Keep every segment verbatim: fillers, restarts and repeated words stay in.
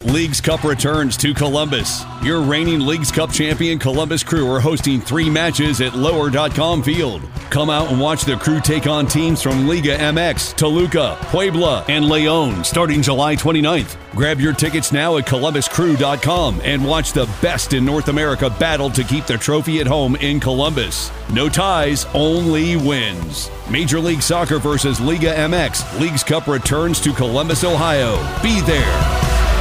Leagues Cup returns to Columbus. Your reigning Leagues Cup champion Columbus Crew are hosting three matches at lower dot com Field. Come out and watch the Crew take on teams from Liga M X, Toluca, Puebla, and Leon starting July twenty-ninth. Grab your tickets now at columbus crew dot com and watch the best in North America battle to keep the trophy at home in Columbus. No ties, only wins. Major League Soccer versus Liga M X. Leagues Cup returns to Columbus, Ohio. Be there.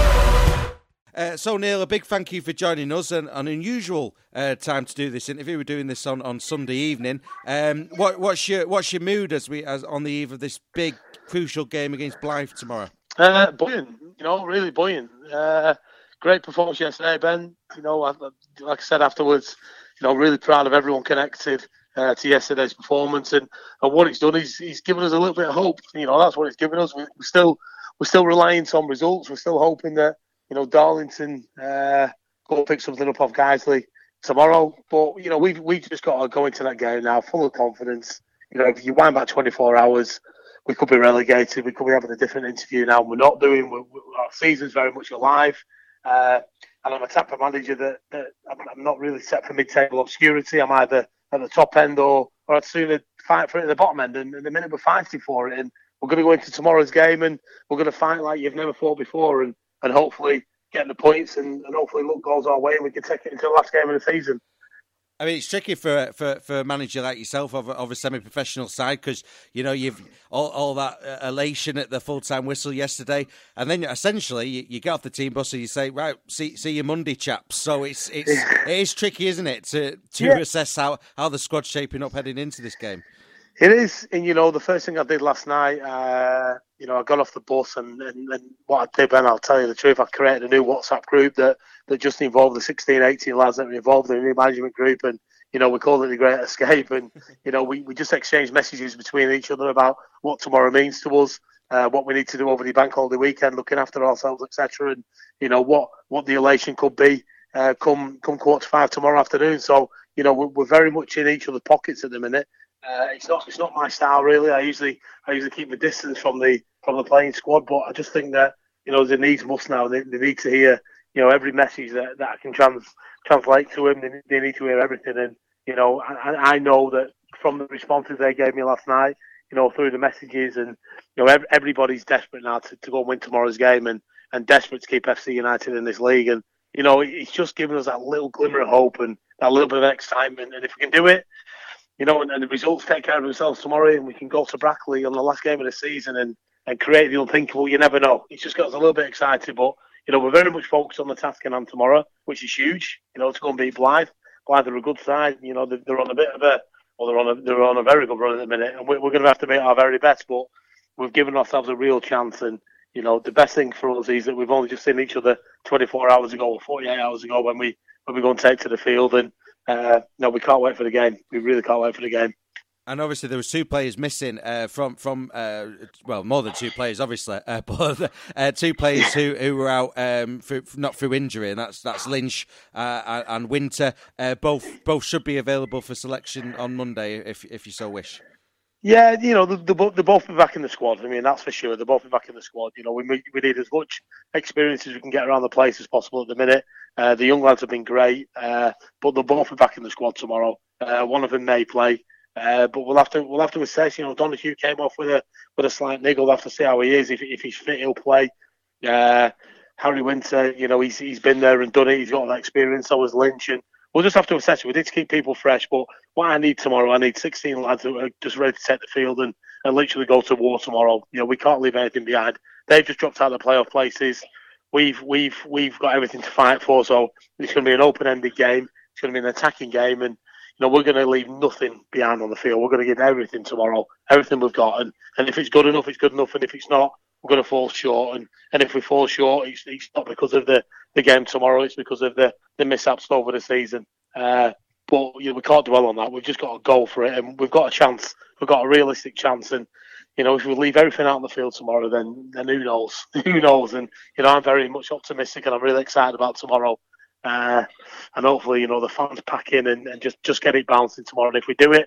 Uh, so, Neil, a big thank you for joining us. An, an unusual uh, time to do this interview. We're doing this on, on Sunday evening. Um, what, what's your what's your mood as we as on the eve of this big, crucial game against Blyth tomorrow? Uh, buoyant, you know, really buoyant. Uh, great performance yesterday, Ben. You know, like I said afterwards, you know, really proud of everyone connected uh, to yesterday's performance, and, and what it's done is he's given us a little bit of hope. You know, that's what it's given us. We, we're still we're still reliant on results. We're still hoping that, you know, Darlington uh, go pick something up off Guiseley tomorrow. But, you know, we've, we've just got to go into that game now full of confidence. You know, if you wind back twenty-four hours, we could be relegated. We could be having a different interview now. We're not doing. We're, we're, our season's very much alive. Uh, and I'm a type of manager that, that I'm, I'm not really set for mid-table obscurity. I'm either at the top end or, or I'd sooner fight for it at the bottom end. And, and the minute we're fighting for it, and we're going to go into tomorrow's game and we're going to fight like you've never fought before. And and hopefully getting the points and, and hopefully luck goes our way and we can take it into the last game of the season. I mean, it's tricky for for, for a manager like yourself of, of a semi-professional side because, you know, you've all, all that elation at the full-time whistle yesterday, and then essentially you, you get off the team bus and you say, right, see see you Monday, chaps. So it's it's it is tricky, isn't it, to to yeah. assess how, how the squad's shaping up heading into this game. It is, and you know, the first thing I did last night, uh, you know, I got off the bus and, and, and what I did, Ben, I'll tell you the truth, I created a new WhatsApp group that, that just involved the sixteen, eighteen lads that were involved in the new management group, and, you know, we called it the Great Escape, and, you know, we, we just exchanged messages between each other about what tomorrow means to us, uh, what we need to do over the bank holiday weekend, looking after ourselves, et cetera, and, you know, what, what the elation could be uh, come come quarter to five tomorrow afternoon. So, you know, we're, we're very much in each other's pockets at the minute. Uh, it's not it's not my style really. I usually I usually keep my distance from the from the playing squad, but I just think that, you know, the needs must now. They, they need to hear, you know, every message that, that I can trans translate to them. They, they need to hear everything, and, you know, I, I know that from the responses they gave me last night, you know, through the messages, and, you know, every, everybody's desperate now to, to go and win tomorrow's game, and, and desperate to keep F C United in this league, and, you know, it's just given us that little glimmer of hope and that little bit of excitement, and if we can do it, you know, and, and the results take care of themselves tomorrow, and we can go to Brackley on the last game of the season and, and create the unthinkable. You never know. It's just got us a little bit excited, but, you know, we're very much focused on the task in hand tomorrow, which is huge. You know, to go and beat Blyth. Blyth are a good side. You know, they're, they're on a bit of a, well, they're on a, they're on a very good run at the minute, and we're, we're going to have to make our very best. But we've given ourselves a real chance, and, you know, the best thing for us is that we've only just seen each other twenty-four hours ago or forty-eight hours ago when we when we go and take to the field, and. Uh, no, we can't wait for the game. We really can't wait for the game. And obviously there was two players missing uh, from, from uh, well, more than two players, obviously, uh, but uh, two players who, who were out um, for, not through injury, and that's that's Lynch uh, and Winter. Uh, both both should be available for selection on Monday if if you so wish. Yeah, you know, they'll both be back in the squad. I mean, that's for sure. They'll both be back in the squad. You know, we we need as much experience as we can get around the place as possible at the minute. Uh, the young lads have been great, uh, but they'll both be back in the squad tomorrow. Uh, one of them may play, uh, but we'll have to we'll have to assess. You know, Donahue came off with a with a slight niggle. We'll have to see how he is. If if he's fit, he'll play. Uh, Harry Winter, you know, he's he's been there and done it. He's got that experience. So has Lynch, and we'll just have to assess it. We need to keep people fresh, but what I need tomorrow, I need sixteen lads who are just ready to take the field and, and literally go to war tomorrow. You know, we can't leave anything behind. They've just dropped out of the playoff places. We've we've we've got everything to fight for, so it's going to be an open-ended game. It's going to be an attacking game, and, you know, we're going to leave nothing behind on the field. We're going to give everything tomorrow, everything we've got, and, and if it's good enough, it's good enough, and if it's not, we're going to fall short. And, and if we fall short, it's, it's not because of the, the game tomorrow. It's because of the, the mishaps over the season. Uh, but, you know, we can't dwell on that. We've just got to go for it, and we've got a chance. We've got a realistic chance, and, you know, if we leave everything out on the field tomorrow, then then who knows? Who knows? And, you know, I'm very much optimistic, and I'm really excited about tomorrow. Uh, and hopefully, you know, the fans pack in and, and just, just get it bouncing tomorrow. And if we do it,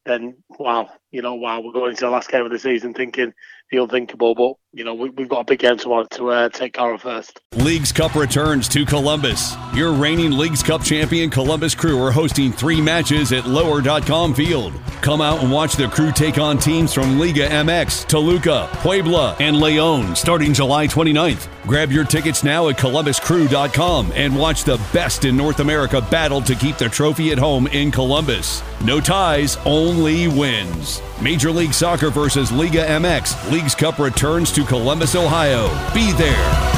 then wow, you know, wow, we're going into the last game of the season thinking the unthinkable. But you know, we, we've got a big game tomorrow to uh, take care of first. Leagues Cup returns to Columbus. Your reigning Leagues Cup champion Columbus Crew are hosting three matches at lower dot com field. Come out and watch the Crew take on teams from Liga M X, Toluca, Puebla, and Leon starting July twenty-ninth. Grab your tickets now at columbus crew dot com and watch the best in North America battle to keep the trophy at home in Columbus. No ties, only wins. Major League Soccer versus Liga M X. Leagues Cup returns to Columbus, Ohio. Be there.